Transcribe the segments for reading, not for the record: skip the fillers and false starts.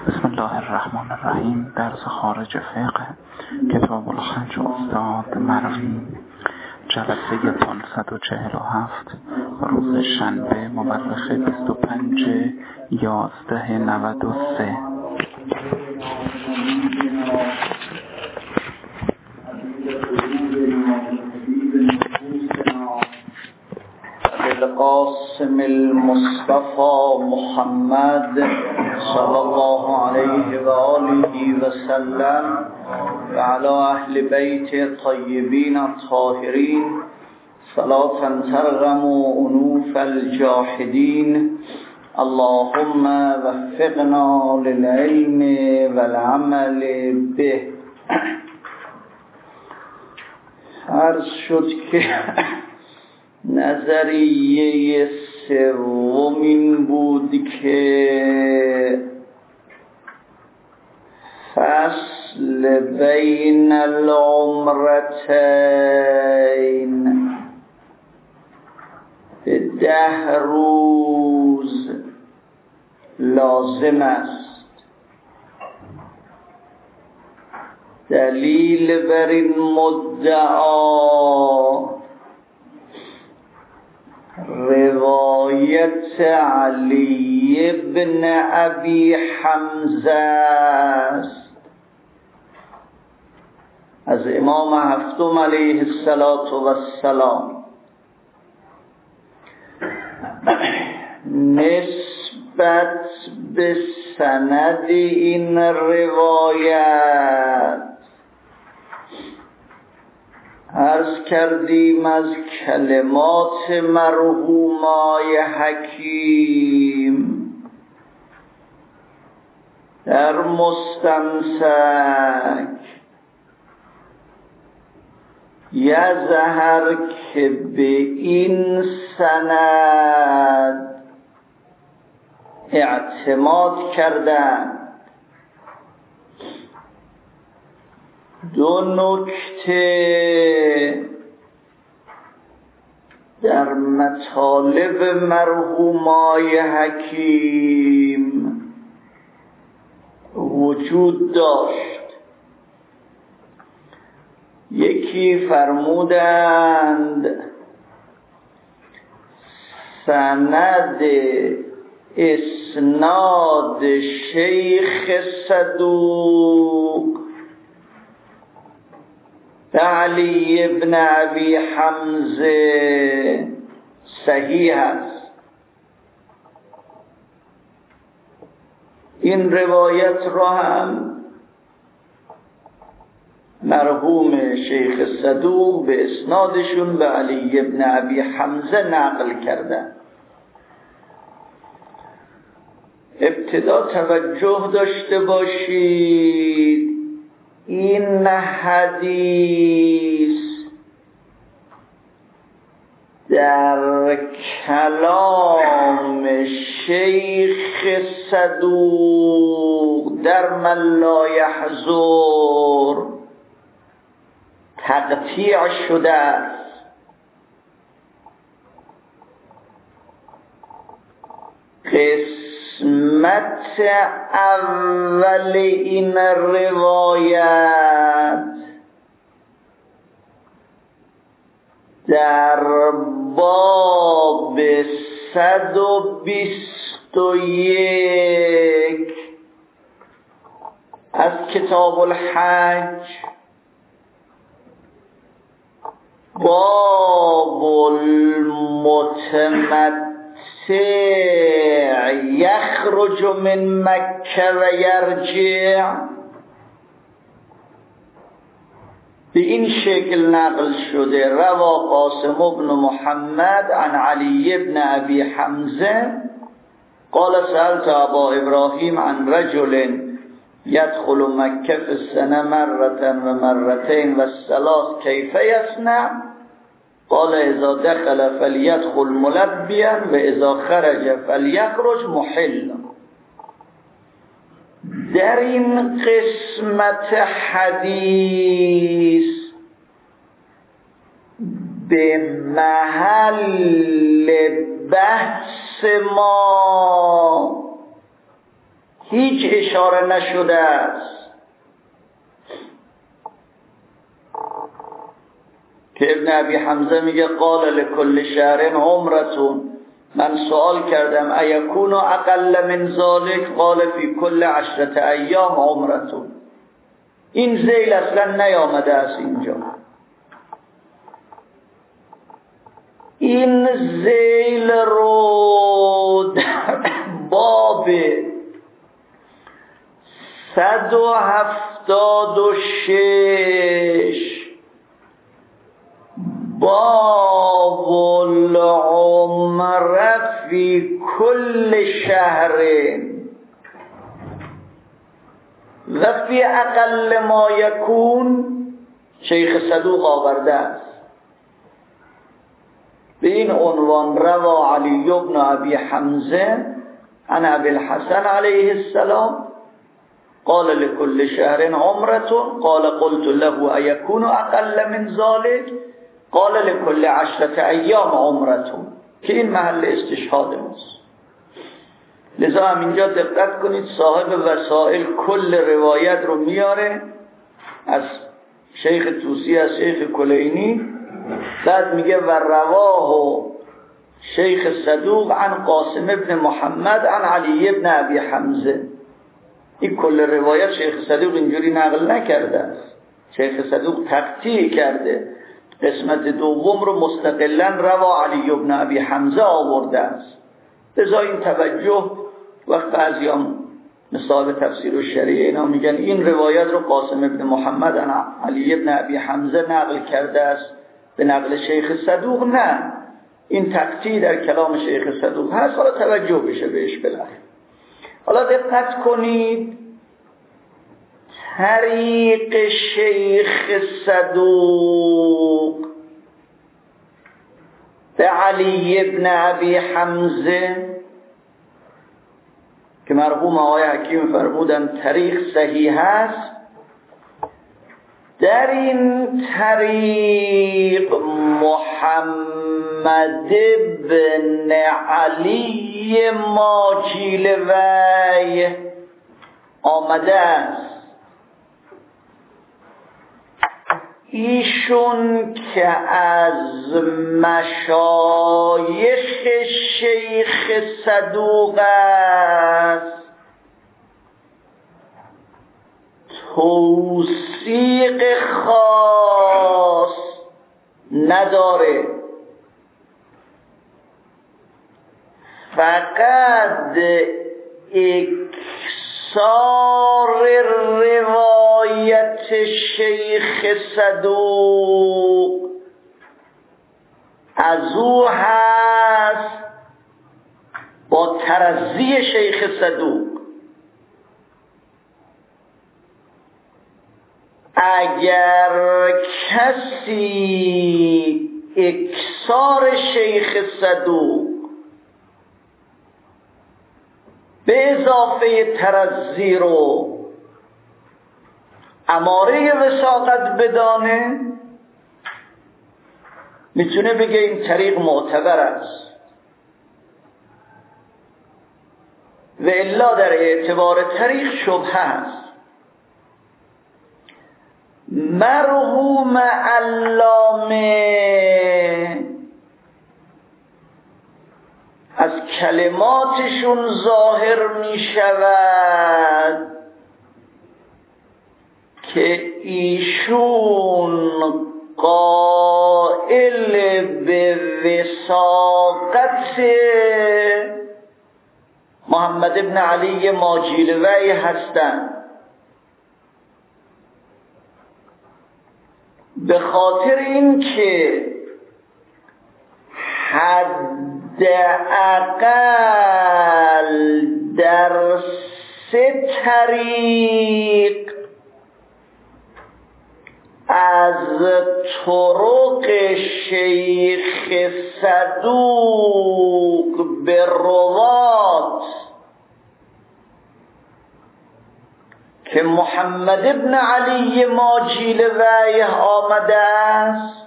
بسم الله الرحمن الرحیم. درس خارج فقه، کتاب الحج، استاد مروی، جلسه 547، روز شنبه مورخ 25/11/93. القاسم المصطفى محمد صلى الله عليه وآله وسلم وعلى أهل بيت الطيبين الطاهرين صلاة ترغم أنوف الجاحدين. اللهم وفقنا للعلم والعمل به. عرض شد که نظریه سومین بود که فصل بین العمرتین به 10 روز لازم است. دلیل بر این مدعا روایت علی بن ابی حمزه است از امام هفتم علیه السلام. نسبت به سند این روایت عرض کردیم از کلمات مرحومای حکیم در مستمسک یظهر که به این سند اعتماد کردند. دو نکته در مطالب مرحومای حکیم وجود داشت. یکی فرمودند سند اسناد شیخ صدوق علی ابن ابی حمزه صحیح است. این روایت را هم مرحوم شیخ صدوق به اسنادشون به علی ابن ابی حمزه نقل کردند. ابتدا توجه داشته باشید، این حدیث در کلام شیخ صدوق در من لا یحضر تقطیع شده است. قسمت اول این روایت در باب 121 از کتاب الحج، باب المتمتع یخرج من مکه و یرجع، به این شکل نقل شده: روا قاسم بن محمد عن علی بن ابی حمزه قال سألت ابا ابراهیم عن رجل يدخل مکه فی السنه مرة و مرتين و الثلاث کیف یصنع؟ قال اذا دخل فلیدخل ملبیا و اذا خرج فلیخرج محلا. در این قسمت حدیث به محل بحث ما هیچ اشاره نشده است که ابن ابی حمزه میگه قال لكل شهر عمرتون. من سوال کردم ایکون اقل من ذلك قال فی کل 10 ایام عمرتون. این ذیل اصلا نیامده است اینجا. این ذیل رو در باب 176 باب العمره فی کل شهر و فی اقل ما یکون شیخ صدوق آورده است به این عنوان: روا علی بن ابی حمزه عن ابی الحسن علیه السلام قال لكل شهر عمرتون قال قلت له ایکون اقل من ذلك قال لكل 10 ایام عمرتون، که این محل استشهاد ماست. لذا هم اینجا دقت کنید صاحب وسائل کل روایت رو میاره از شیخ توسی، از شیخ کلینی، بعد میگه و رواه شیخ صدوق عن قاسم ابن محمد عن علی ابن ابی حمزه. این کل روایت شیخ صدوق اینجوری نقل نکرده است، شیخ صدوق تقطیع کرده، قسمت دوم رو مستقلا روا علی ابن ابی حمزه آورده است. لذا این توجه وقت بعضیام مثال تفسیر الشریعه اینا میگن این روایت رو قاسم ابن محمد عن علی ابن ابی حمزه نقل کرده است به نقل شیخ صدوق. نه، این تقطیع در کلام شیخ صدوق هست، حالا توجه بشه بهش بلند. حالا دقت کنید طریق شیخ صدوق به علی ابن ابی حمزه که مرحوم آقای حکیم فرمودن طریق صحیح است. در این طریق محمد بن علی ماجیلوی آمده است. ایشون که از مشایخ شیخ صدوق است، توثیق خاص نداره، فقط اکثار روایت شیخ صدوق از او هست با ترضی شیخ صدوق. اگر کسی اکثار شیخ صدوق به اضافه ترضی رو اماره وثاقت بدانه، میتونه بگه این طریق معتبر است، و الا در اعتبار طریق شبهه است. مرحوم علامه از کلماتشون ظاهر می شود که ایشون قائل به وثاقت محمد ابن علی ماجیلوی هستند، به خاطر این که حداقل در 3 طریق از طرق شیخ صدوق به روات که محمد ابن علی ماجیلوی آمده است،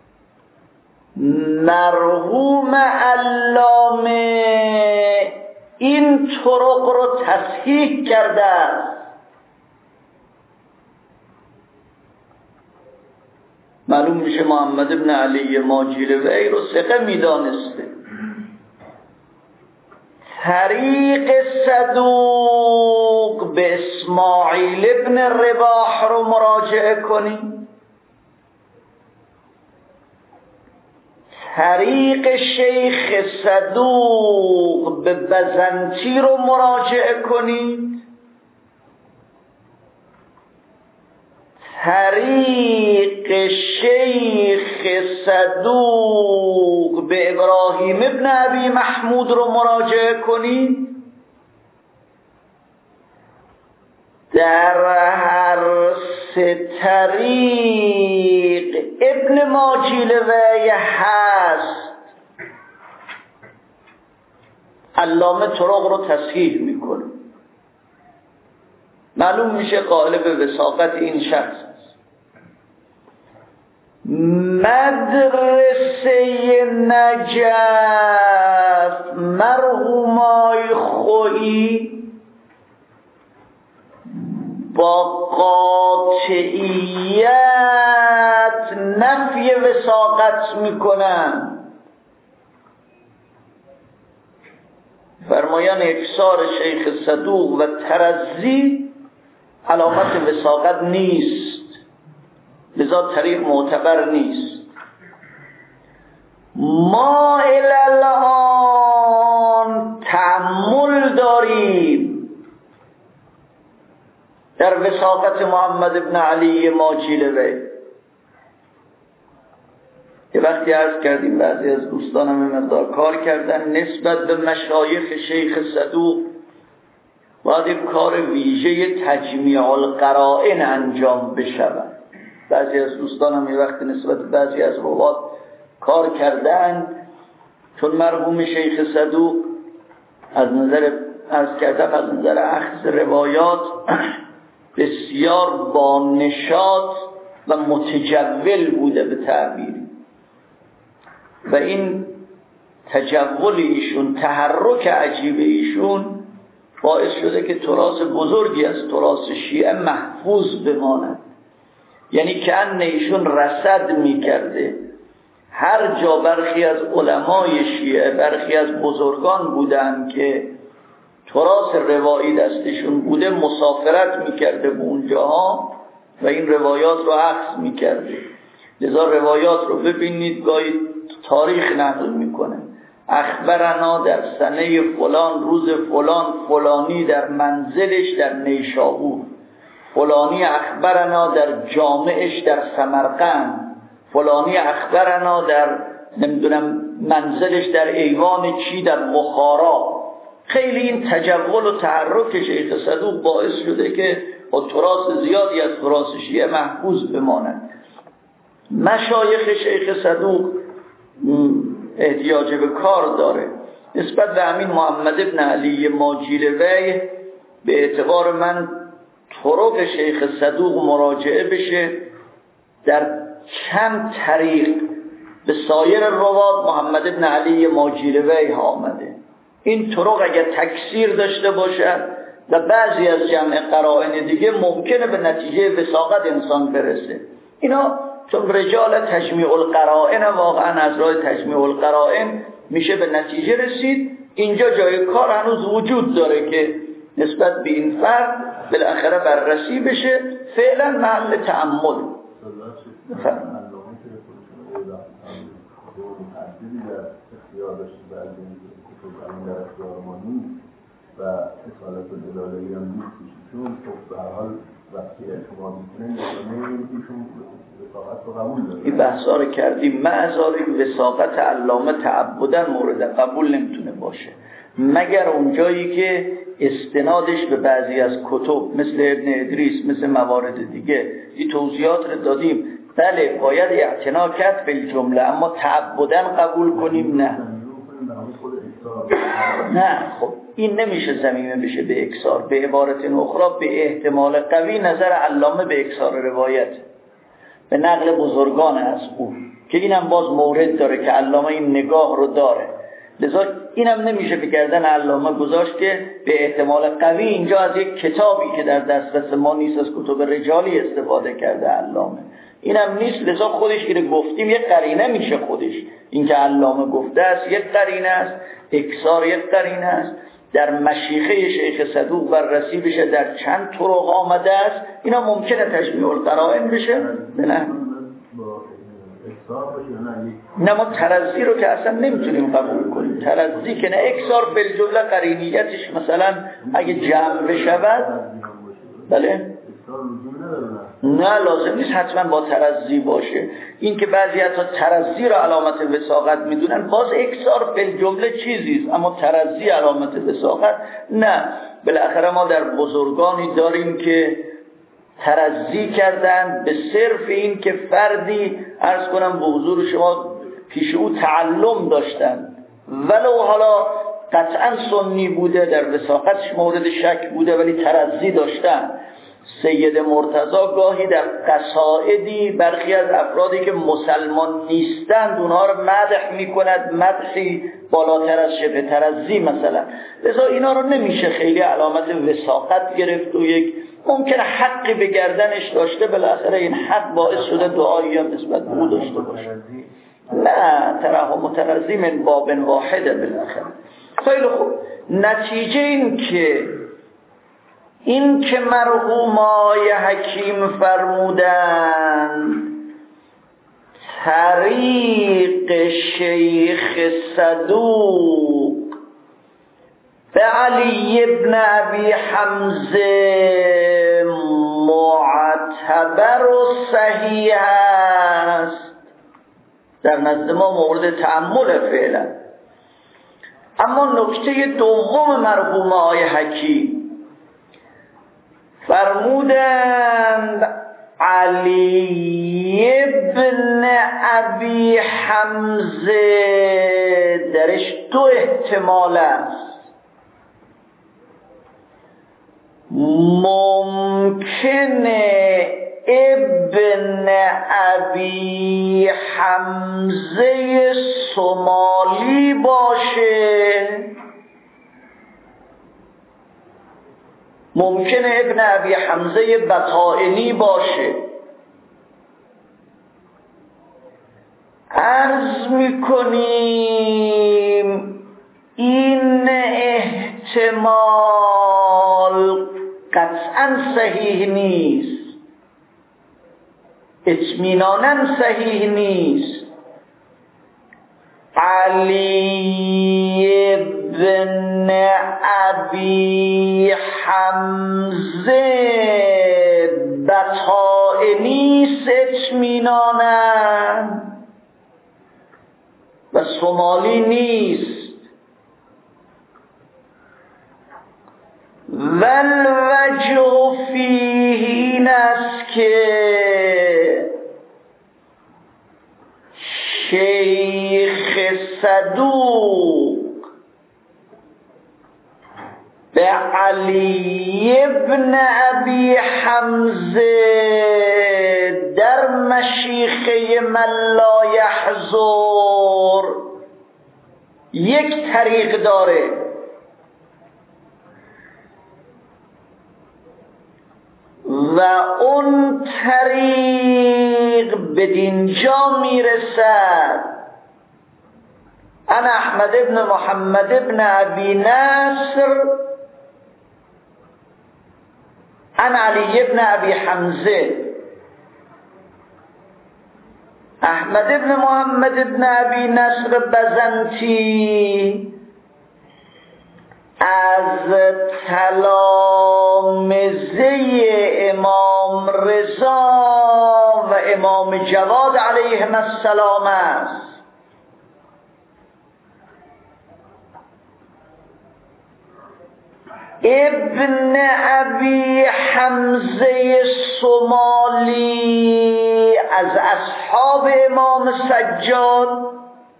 مرحوم علامه این طرق رو تصحیح کرده است. معلوم میشه محمد ابن علی ماجلوی رو ثقه میدانسته. طریق صدوق به اسماعیل ابن رباح رو مراجعه کنیم. طریق شیخ صدوق به بزنطی رو مراجعه کنید. طریق شیخ صدوق به ابراهیم ابن ابی محمود رو مراجعه کنید. در هر سه طریق ابن ماجلوی هست. علامه طرق رو تصحیح میکنه. معلوم میشه قائل به وثاقت این شخص است. مدرسه نجف مرحومای خویی با قاطعیت نفی وثاقت میکنن. فرمایان اکثار شیخ صدوق و ترزی علامت وثاقت نیست، لذا طریق معتبر نیست. ما الان تأمل داریم در وثاقت محمد ابن علی ماجلوی. یه وقتی عرض کردیم بعضی از دوستانم مقدار کار کردن نسبت به مشایخ شیخ صدوق باید یک کار ویژه تجمیع القرائن انجام بشود. بعضی از دوستانم یه وقتی نسبت بعضی از روات کار کردن، چون مرحوم شیخ صدوق از نظر عرض کردم از نظر اخذ روایات بسیار با نشاط و متجول بوده به تعبیری، و این تجول ایشون، تحرک عجیب ایشون باعث شده که تراث بزرگی از تراث شیعه محفوظ بماند. یعنی که ان ایشون رصد میکرده هر جا برخی از علمای شیعه، برخی از بزرگان بودن که تراث روایی دستشون بوده، مسافرت میکرده به اونجاها و این روایات رو اخذ میکرده. لذا روایات رو ببینید گاهی تاریخ نقل میکنه، اخبرنا در سنه فلان روز فلان فلانی در منزلش در نیشابور، فلانی اخبرنا در جامعش در سمرقند، فلانی اخبرنا در نمیدونم منزلش در ایوان چی در بخارا. خیلی این تجول و تحرک شیخ صدوق باعث شده که با تراث زیادی از تراث شیعه محفوظ بماند. مشایخ شیخ صدوق احتیاج به کار داره. نسبت به همین محمد ابن علی ماجلوی به اعتبار من طرق شیخ صدوق مراجعه بشه. در چند طریق به سایر روات محمد ابن علی ماجلوی آمده. این طرق اگر تکثیر داشته باشد و بعضی از جمع قرائن دیگه ممکنه به نتیجه وثاقت انسان برسه. اینا چون رجال تجمیع القرائن، واقعا از راه تجمیع القرائن میشه به نتیجه رسید. اینجا جای کار هنوز وجود داره که نسبت به این فرد بالاخره بررسی بشه. فعلا محل تأمل. و اصالت الالهی هم نیستش، چون خب به هر حال وقتی اعتماد میکنه ایشون وثاقت رو قبول داره. این بحثا رو کردیم. معذاری وثاقت علامه تعبداً مورد قبول نمیتونه باشه مگر اونجایی که استنادش به بعضی از کتب مثل ابن ادریس، مثل موارد دیگه این توضیحات رو دادیم. بله باید اعتنا کرد بالجمله، اما تعبداً قبول کنیم نه. نه خب این نمیشه زمینه بشه به اکثار. به عبارت اخرى به احتمال قوی نظر علامه به اکثار روایت به نقل بزرگان از او، که اینم باز مورد داره که علامه این نگاه رو داره. لذا اینم نمیشه فکر کردن علامه گذاشت که به احتمال قوی اینجا از یک کتابی که در دسترس ما نیست، از کتب رجالی استفاده کرده علامه. اینم نیست، لذا خودش اینو گفتیم یک قرینه میشه. خودش اینکه علامه گفته است یک قرینه است، اکثار یک قرینه است. در مشیخه شیخ صدوق بررسی بشه در چند طرق آمده است، اینا ممکنه تجمیع القرائن بشه. نه نه ما ترضی رو که اصلا نمیتونیم قبول کنیم. ترضی که نه، اکثار بالجمله قرینیتش مثلا اگه جمع بشود بله نه لازم نیست حتما با ترضی باشه. این که بعضی حتی ترضی رو علامت وثاقت میدونن، باز اکثار بالجمله چیزیست، اما ترضی علامت وثاقت نه. بالاخره ما در بزرگانی داریم که ترضی کردن به صرف این که فردی عرض کنم به حضور شما پیش او تعلم داشتن، ولو حالا قطعا سنی بوده، در وثاقتش مورد شک بوده، ولی ترضی داشتن. سید مرتضی گاهی در قصائدی برخی از افرادی که مسلمان نیستند اونها رو مدح میکند، مدحی بالاتر از شبه ترضی مثلا. لذا اینا رو نمیشه خیلی علامت وثاقت گرفت و یک ممکنه حقی به گردنش داشته، بالاخره این حق باعث شده دعایی هم نسبت به او داشته باشه. نه ترحم مترضی من باب واحده بالاخره. خیلی خوب، نتیجه این که مرحوم آقای حکیم فرمودن طریق شیخ صدوق به علی ابن ابی حمزه معتبر و صحیح است، در نزد ما مورد تأمل فعلا. اما نکته دوم مرحوم آقای حکیم فرمودند علی ابن ابی حمزه درش دو احتمال است. ممکنه ابن ابی حمزه صومالی باشه، ممکنه ابن ابی حمزه بطائنی باشه. عرض میکنیم این احتمال قطعا صحیح نیست، اطمیناناً صحیح نیست. علی ابن ابی حمزه بطائنی اطمیناناً و صومالی نیست. والوجه فیه این است که شیخ صدوق به علی ابن ابی حمزه در مشیخه من لا یحضر یک طریق داره و اون طریق بدین جا میرسد انا احمد ابن محمد ابن ابی نصر انا علی ابن ابی حمزه. احمد ابن محمد ابن ابی نصر بزنتی از تلامذه امام رضا و امام جواد علیهم السلام است. ابن ابی حمزه صومالی از اصحاب امام سجاد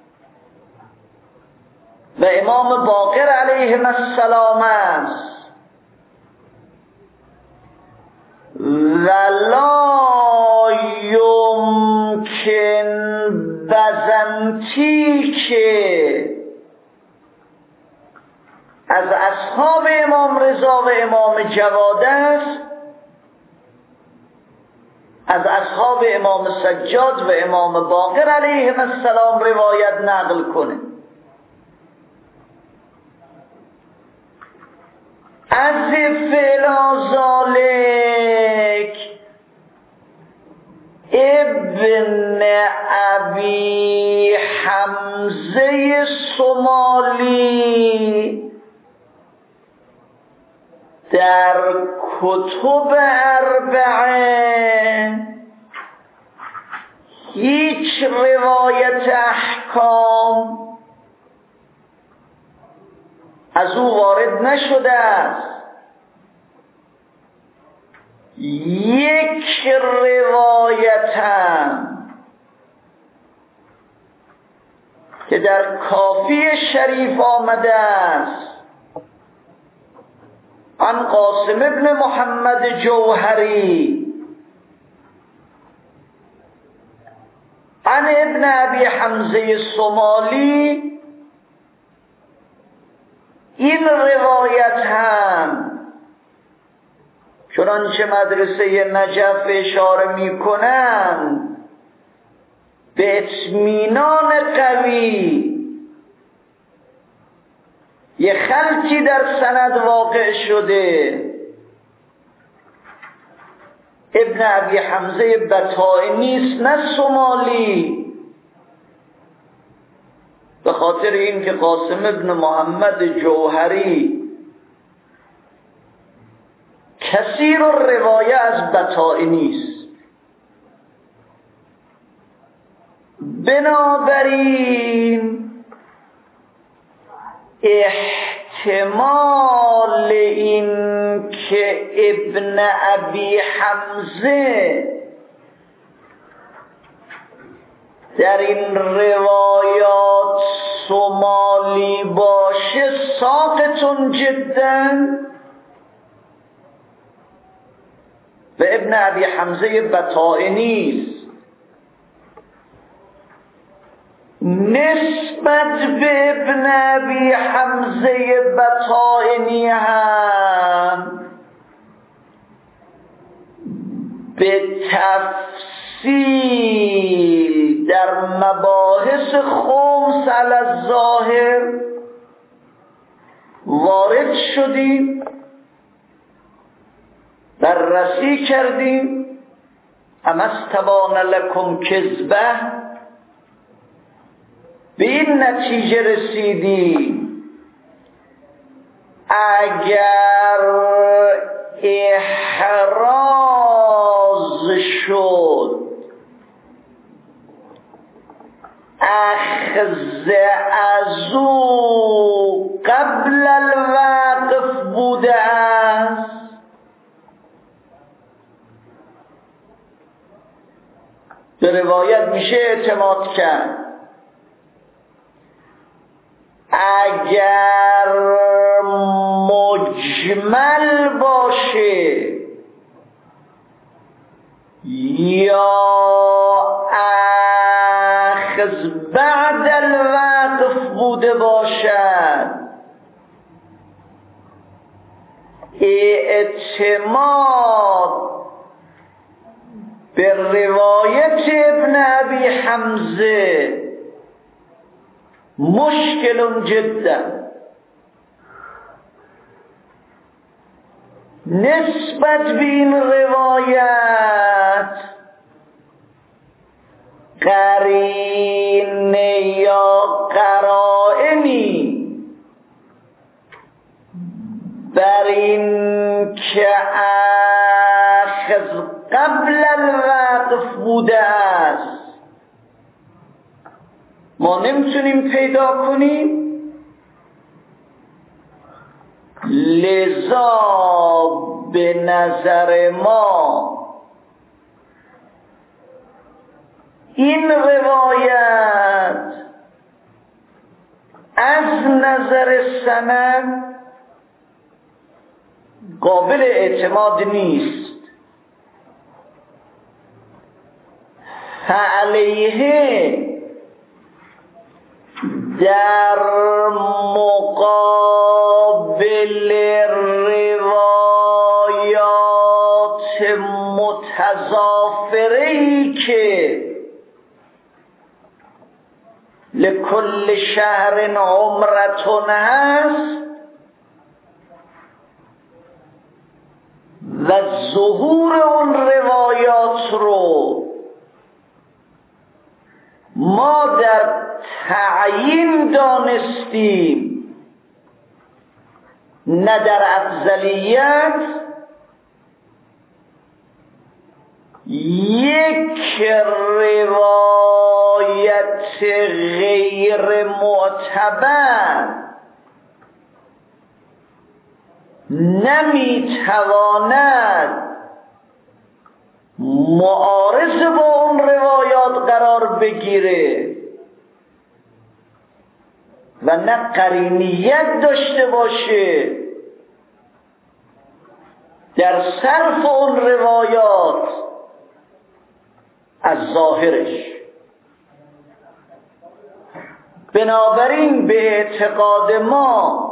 و امام باقر علیهم السلام است ولا یمکن بزنتی که از اصحاب امام رضا و امام جواد است، از اصحاب امام سجاد و امام باقر علیهم السلام روایت نقل کنه. از فعل ذالک ابن ابی حمزه صومالی در کتب اربعه هیچ روایت احکام از او وارد نشده است. یک روایت هم که در کافی شریف آمده است عن قاسم ابن محمد جوهری عن ابن ابی حمزه صومالی، این روایت هم چنانچه مدرسه نجف اشاره می کنند به اطمینان قوی یه خلطی در سند واقع شده. ابن ابی حمزه بطائنی است نه صومالی، به خاطر این که قاسم ابن محمد جوهری کثیر الروایه از بطائنی است. بنابراین احتمال این که ابن ابی حمزه در این روایات صومالی باشه ساقط جدا و ابن ابی حمزه بطائنی است. نسبت به ابن ابی حمزه بطائنی هم به تفصیل در مباحث خمس علی الظاهر وارد شدیم، بررسی کردیم. اما استبان لکم کذبه، به این نتیجه رسیدیم اگر احراز شد اخذ ازو قبل الوقف بوده است، به روایت میشه اعتماد کرد. اگر مجمل باشه یا اخذ بعد الوقف بوده باشد، اعتماد به روایت ابن ابی حمزه مشکل جدا. نسبت به این روایت قرینه یا قرائنی بر این که اخذ قبل الوقف بوده است ما نمیتونیم پیدا کنیم. لذا به نظر ما این روایت از نظر سند قابل اعتماد نیست. فعلیه در مقابل روایات متضافره‌ای که لکل شهر عمرتون هست و ظهور اون روایات رو ما در تعیین دانستیم نه در افضلیت، یک روایت غیر معتبر نمیتواند معارض با اون روایات قرار بگیره و نه قرینیت داشته باشه در صرف اون روایات از ظاهرش. بنابراین به اعتقاد ما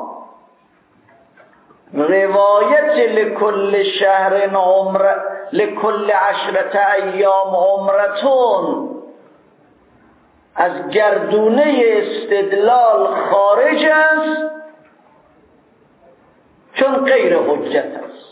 روایت لکل شهر عمره لکل 10 ایام عمرتون از گردونه استدلال خارج است، چون غیر حجت است.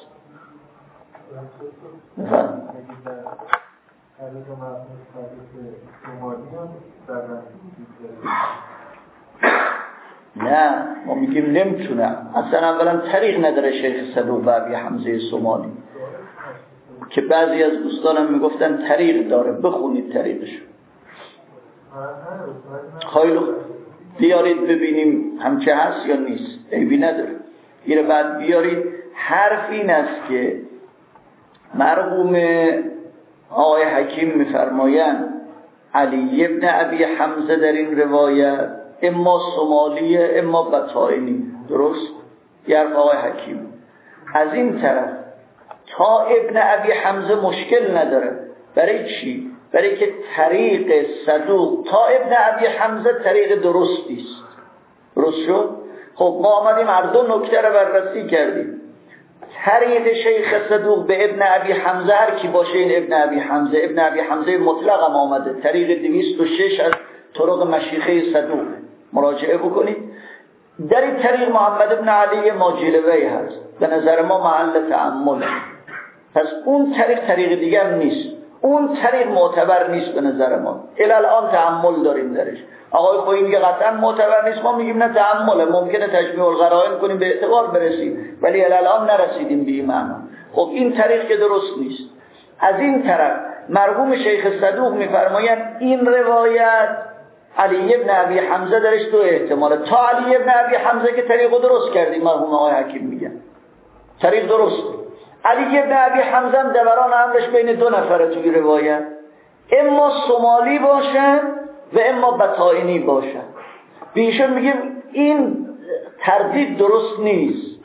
نه، ما میگیم نمیتونه. اصلا اولا طریق نداره شیخ صدوق و ابی حمزه سومالی که بعضی از دوستانم میگفتن طریق داره، بخونید طریقشو. خیلی بیارید ببینیم همچه هست یا نیست، عیبی نداره. ایره بعد بیارید. حرف این است که مرحوم آقای حکیم میفرمایند علی ابن ابی حمزه در این روایت اما سومالیه اما بطائنی. درست؟ یه حرف آقای حکیم. از این طرف تا ابن ابی حمزه مشکل نداره. برای چی؟ برای که طریق صدوق تا ابن ابی حمزه طریق درستی است. درست شد؟ خب ما آمدیم هر دو نکته رو بررسی کردیم. طریق شیخ صدوق به ابن ابی حمزه، هر کی باشه این ابن ابی حمزه، ابن ابی حمزه مطلق هم آمده، طریق 206 از طرق مشیخه صدوق مراجعه بکنید. در این طریق محمد ابن علی ماجلوی هست، به نظر ما محل تأمله. پس اون طریق دیگه هم نیست، اون طریق معتبر نیست به نظر ما. الان تأمل داریم درش. آقای خویی میگه قطعا معتبر نیست، ما میگیم نه تأمله، ممکنه تجمیع القرائن کنیم به اعتبار برسیم، ولی الان نرسیدیم به این معنا. خب این طریق که درست نیست. از این طرف مرحوم شیخ صدوق میفرمایند این روایت علی ابن ابی حمزه درش دو احتماله. تا علی ابن ابی حمزه که طریقو درست کردیم، مرحوم آقای حکیم میگن طریق درست. علی ابن ابی حمزه هم دوران امرش بین دو نفره توی روایت، اما سومالی باشه و اما بطائنی باشه. بیشون میگیم این تردید درست نیست.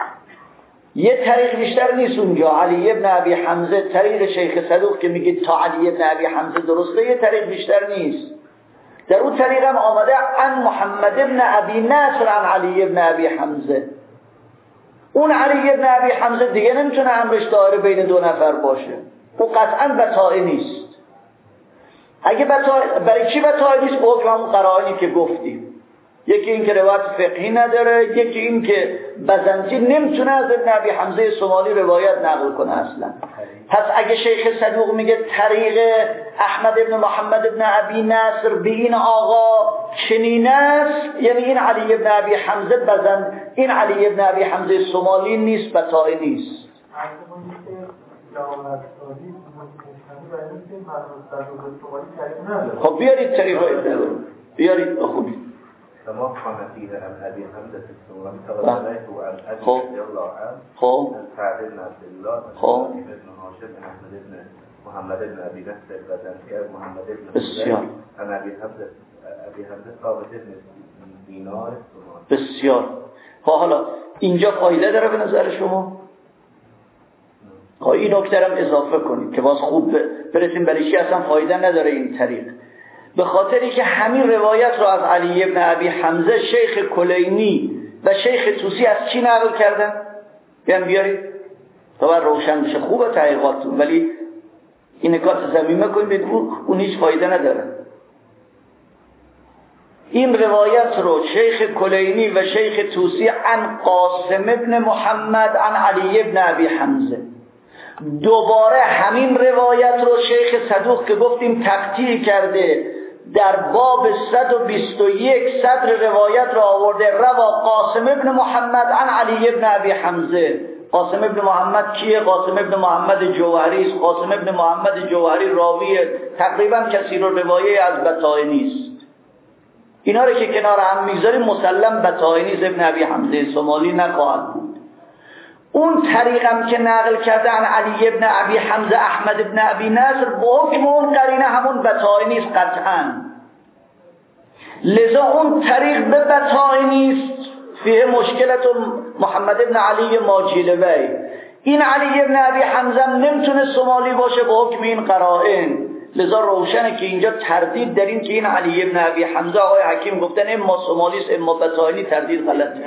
یه طریق بیشتر نیست اونجا. علی ابن ابی حمزه طریق شیخ صدوق که میگه تا علی ابن ابی حمزه درسته، یه طریق بیشتر نیست. در اون طریق هم آمده عن محمد ابن ابی نصر عن علی ابن ابی حمزه. اون علی ابن ابی حمزه دیگه نمیتونه امرش دایره بین دو نفر باشه، او قطعا بطائنی نیست. اگه برای چی بطائنی نیست؟ با حکم همون قرائنی که گفتیم. یکی این که روایت فقهی نداره، یکی این که بزنجی نمیتونه از ابن ابی حمزه سومالی روایت نقل کنه اصلا. پس اگه شیخ صدوق میگه طریق احمد ابن محمد ابن ابی نصر به این آقا چنین است، یعنی این علی ابن ابی حمزه این علی ابن ابی حمزه سومالی نیست، بطائنی نیست. خب بیارید طریق بیارید بخونید. تمام حنفی عن ابي حمزه السوري تولاه عن ابي رضي الله عنه عن سعد بن عبد الله عن ابن هاشم بن احمد بن محمد بن ابي نصر البزنجي محمد بن بسیار عن ابي حمزه ثابت بن دینار. بسیار. حالا اینجا فایده داره به نظر شما؟ این نکته هم اضافه کنید که باز خوب برسیم برای چی اصلا فایده نداره این طریق. به خاطری که همین روایت رو از علی ابن ابی حمزه شیخ کلینی و شیخ طوسی از چی نقل کردن؟ بیارید تا باید روشن بشه. خوبه تحقیقاتون، ولی این نکات زمینه کنید، اون هیچ فایده نداره. این روایت رو شیخ کلینی و شیخ طوسی عن قاسم ابن محمد عن علی ابن ابی حمزه، دوباره همین روایت رو شیخ صدوق که گفتیم تقطیع کرده در باب 121 صدر روایت رو آورده. روا قاسم ابن محمد عن علی ابن ابی حمزه. قاسم ابن محمد کیه؟ قاسم ابن محمد جوهری است. قاسم ابن محمد جوهری راوی تقریبا کثیر الروایه از بطائنی است. اینا رو که کنار هم میذاریم مسلم بطائنی است، ابن ابی حمزه سومالی نخواهد بود. اون طریقم که نقل کرده عن علی ابن ابی حمزه احمد ابن ابی نصر با حکم اون قرینه همون بطائنی است قطعا. لذا اون طریق به بطائنی است فیه مشکلت محمد ابن علی ماجلوی. این علی ابن ابی حمزه نمیتونه سومالی باشه با حکم این قرائن. لذا روشنه که اینجا تردید در این که این علی ابن ابی حمزه آقای حکیم گفتن اما سومالی است اما بطائنی، تردید غلطه.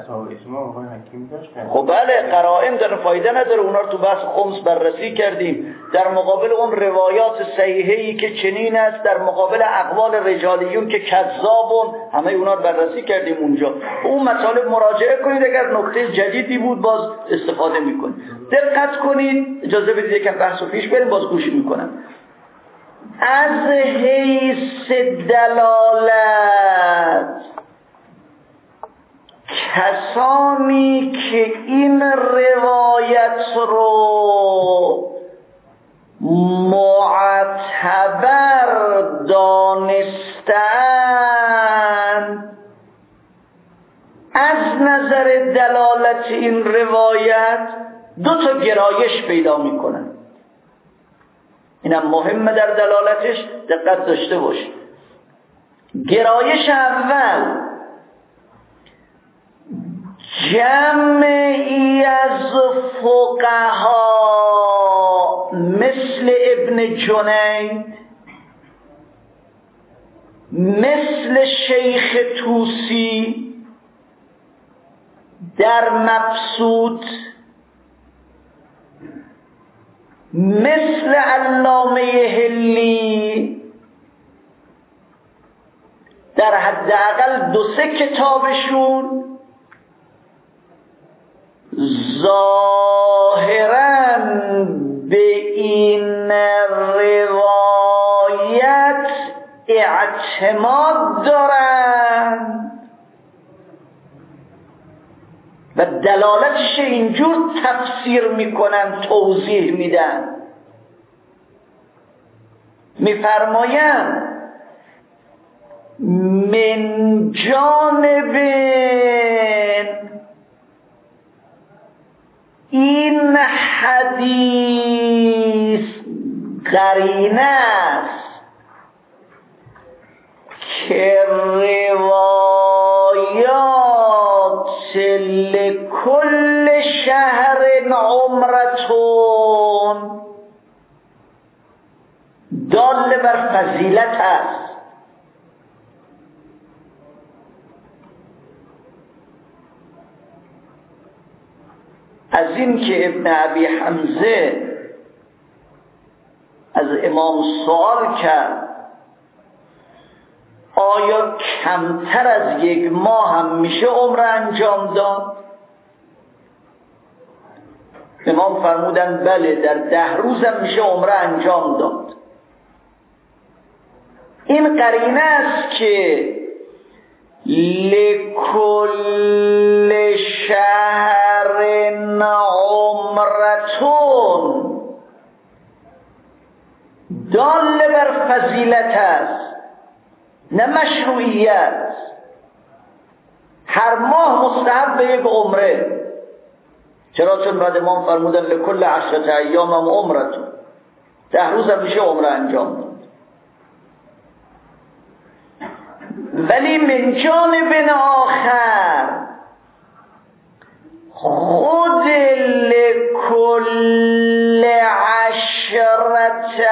خب بله قرائن در فایده نداره، اونا رو تو بحث خمس بررسی کردیم. در مقابل اون روایات صحیحه‌ای که چنین است، در مقابل اقوال رجالیون که کذابون، همه اونا رو بررسی کردیم اونجا. اون مطالب مراجعه کنید، اگر نکته جدیدی بود باز استفاده میکنید. دقت کنید، اجازه بدید یکم بحثو پیش بریم، باز گوش میکنم. از حیث دلالت کسانی که این روایت رو معتبر دانستند، از نظر دلالت این روایت دو تا گرایش پیدا میکنن. اینم مهمه در دلالتش دقت داشته باشید. گرایش اول، جمعی از فقها مثل ابن جنید، مثل شیخ طوسی در مبسوط، مثل علامه حلی در حداقل 2-3 کتابشون ظاهراً به این روایت اعتماد دارن و دلالتش اینجور تفسیر میکنن، توضیح میدن. میفرماین من جانب این حدیث قرینه است که روایات لکل شهر عمرتون دال بر فضیلت است. از این که ابن ابی حمزه از امام سوال کرد آیا کمتر از 1 ماه هم میشه عمره انجام داد؟ امام فرمودن بله، در 10 روز هم میشه عمره انجام داد. این قرینه است که لکل شهر عمرتون دال بر فضیلت است، نه مشروعیت. هر ماه مستحب به 1 عمره. چرا؟ چون بعد امام فرمودن لکل 10 ایام هم عمرتون، 10 روز هم میشه عمره انجام داد. ولی من جانب آخر خود لکل 10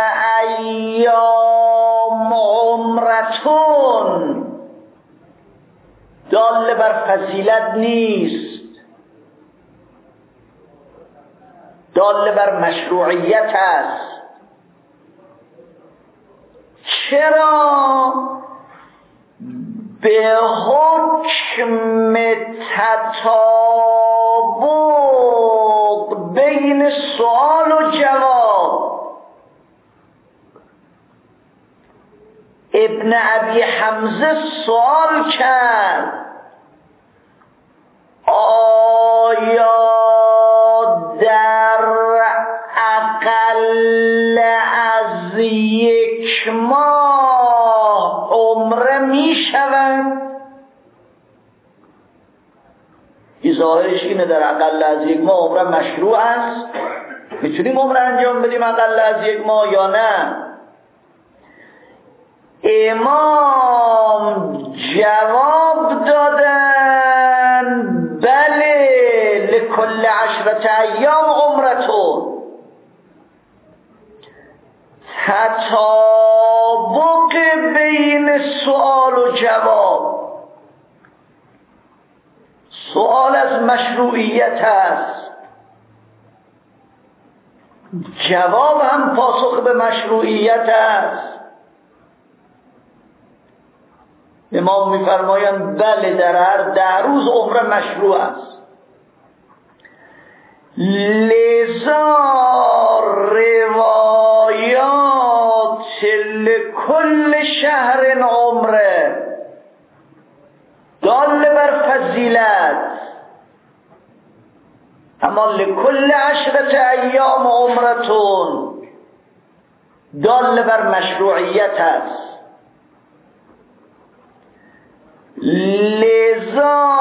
ایام عمرتون دال بر فضیلت نیست، دال بر مشروعیت است. چرا؟ به حکم تطابق بین سوال و جواب. ابن ابی حمزه سوال کرد آیا در اقل از 1 ماه عمره می شوند؟ این ظاهرش اینه در اقل از 1 ماه عمره مشروع است، میتونیم عمره انجام بدیم اقل از 1 ماه یا نه؟ امام جواب دادن بله، لکل 10 ایام عمرتون. تطابق بین سوال و جواب. سوال از مشروعیت است، جواب هم پاسخ به مشروعیت است. امام می‌فرمایند بله، در هر 10 روز عمره مشروع است. لذا روایات لکل شهر عمره دال بر فضیلت، اما لکل 10 ایام عمرتون دال بر مشروعیت است. لذا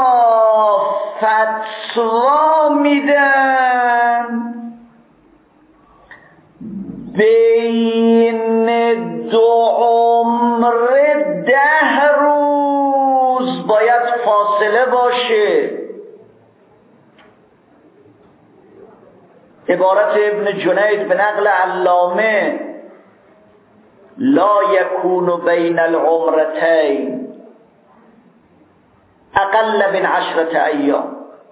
فتوا میدن بین 2 عمره 10 روز باید فاصله باشه. عبارت ابن جنید به نقل علامه لا یکون بین العمرتین اقل من 10 ایام،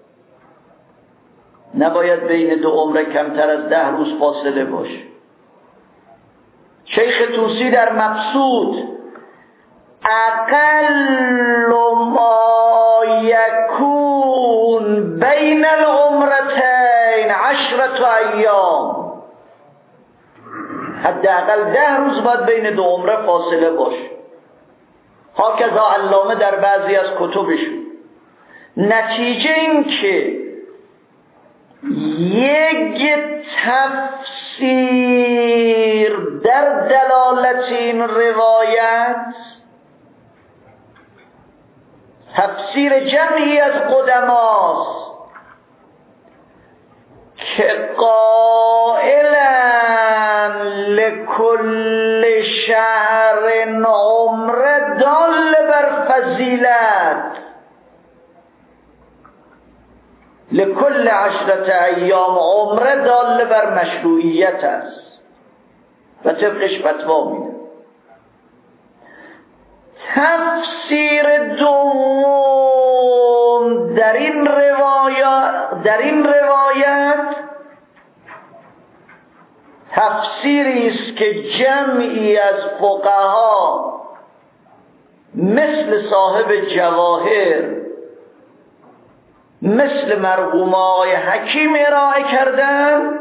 نباید بین 2 عمره کمتر از 10 روز فاصله باشه. شیخ طوسی در مبسوط اقل ما یکون بین العمرتین 10 ایام، حداقل 10 روز باید بین 2 عمره فاصله باشه. هاکذا علامه در بعضی از کتبشون. نتیجه این که یک تفسیر در دلالت این روایت، تفسیر جمعی از قدماست که قائلن لکل شهر عمره دال بر فضیلت، لکل 10 ایام عمره دال بر مشروعیت است و طبقش فتوا میده. تفسیر دوم در این روایت تفسیری است که جمعی از فقها مثل صاحب جواهر، مثل مرحوم آقای حکیم ارائه کردن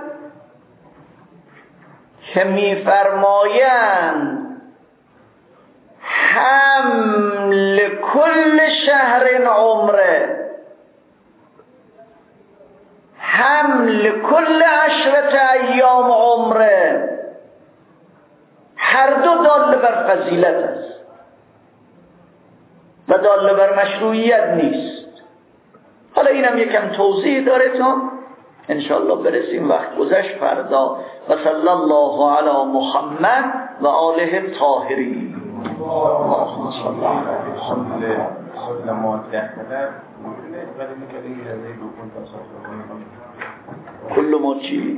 که می‌فرمایند حمل کل شهر عمره، حمل کل 10 ایام عمره، هر دو دال بر فضیلت است و دال بر مشروعیت نیست. حالا اینم یکم توضیح داره تا انشاءالله برسیم، وقت گذشت فردا. و صلی الله علی محمد و آله الطاهرین. اللهم صل علی محمد. کل ما چی؟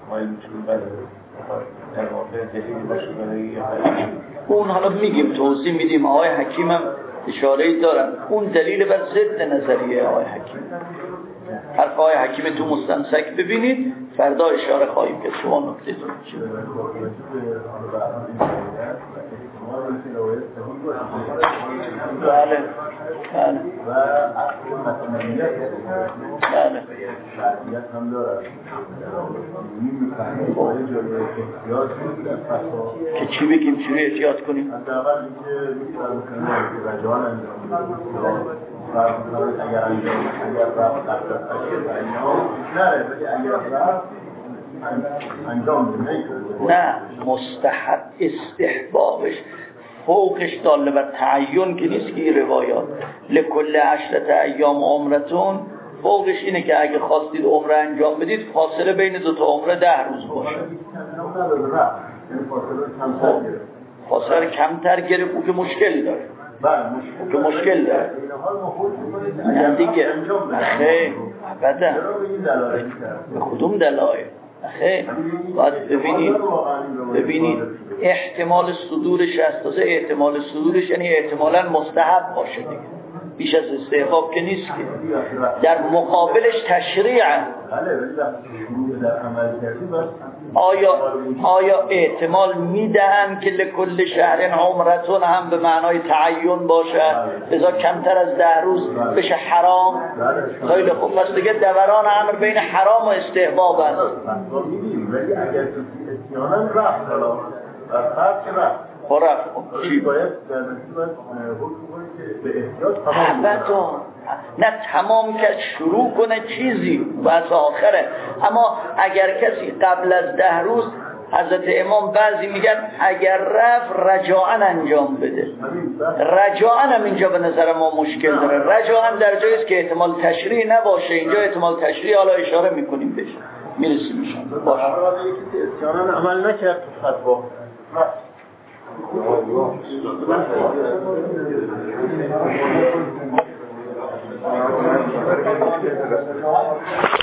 اون حالا میگیم توضیح میدیم. آقای حکیم هم اشاره‌ای دارن اون دلیل بر ضد نظریه آقای حکیم. حرف آقای حکیم تو مستمسک ببینید، فردا اشاره خواهیم که شما نکته‌تون چیه. بله بله بله که چی بگیم، چی احتیاط کنیم؟ نه مستحب استحبابش فوقش داله بر تعین که نیست که این روایات لکل 10 ایام عمرتون فوقش اینه که اگه خواستید عمره انجام بدید فاصله بین 2 عمره 10 روز باشه. فاصله کمتر گرفت او که مشکل داره. که مشکل داره نه دیگه. خیلی ابدا به کدوم دلایل؟ خیلی باید ببینید احتمال صدورش است. تازه احتمال صدورش یعنی احتمالاً مستحب باشه دیگه، بیش از استحباب که نیست که. در مقابلش تشریعه. آیا احتمال میدهن که لکل شهر عمرتون هم به معنای تعین باشه لذا کمتر از 10 روز بشه حرام؟ خیلی خوب، پس دیگه دوران امر بین حرام و استحباب است. ولی اگر کسی احتیانا رفت رفت چی باید در نتیجه حکم کنید که به احتیاط نه تمام که شروع کنه چیزی بس آخره. اما اگر کسی قبل از 10 روز، حضرت امام بعضی میگن اگر رفت رجاعن انجام بده. رجاعن هم اینجا به نظر ما مشکل داره. رجاعن در جایی است که احتمال تشریع نباشه. اینجا احتمال تشریع حالا اشاره میکنیم بهش میرسیم میشن باشه. احتیانا عمل نکرد فتوا رفت